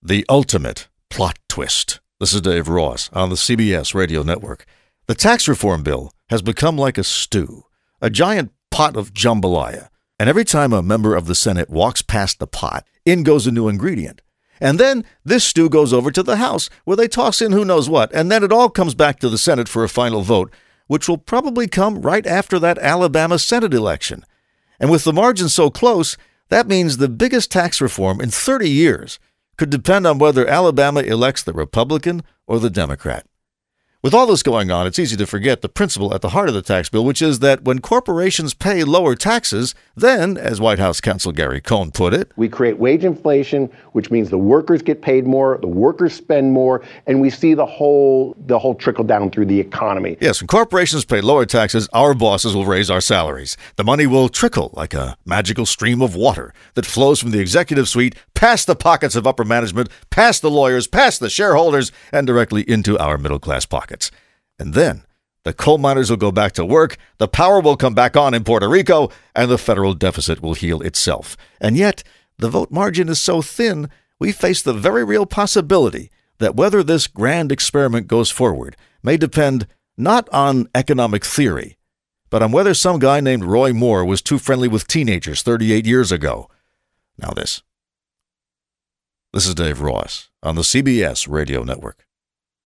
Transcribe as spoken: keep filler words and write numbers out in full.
The ultimate plot twist. This is Dave Ross on the C B S Radio Network. The tax reform bill has become like a stew, a giant pot of jambalaya. And every time a member of the Senate walks past the pot, in goes a new ingredient. And then this stew goes over to the House, where they toss in who knows what, and then it all comes back to the Senate for a final vote, which will probably come right after that Alabama Senate election. And with the margins so close, that means the biggest tax reform in thirty years could depend on whether Alabama elects the Republican or the Democrat. With all this going on, it's easy to forget the principle at the heart of the tax bill, which is that when corporations pay lower taxes, then, as White House counsel Gary Cohn put it, we create wage inflation, which means the workers get paid more, the workers spend more, and we see the whole the whole trickle down through the economy. Yes, when corporations pay lower taxes, our bosses will raise our salaries. The money will trickle like a magical stream of water that flows from the executive suite past the pockets of upper management, past the lawyers, past the shareholders, and directly into our middle-class pockets. And then the coal miners will go back to work, the power will come back on in Puerto Rico, and the federal deficit will heal itself. And yet, the vote margin is so thin, we face the very real possibility that whether this grand experiment goes forward may depend not on economic theory, but on whether some guy named Roy Moore was too friendly with teenagers thirty-eight years ago. Now this. This is Dave Ross on the C B S Radio Network.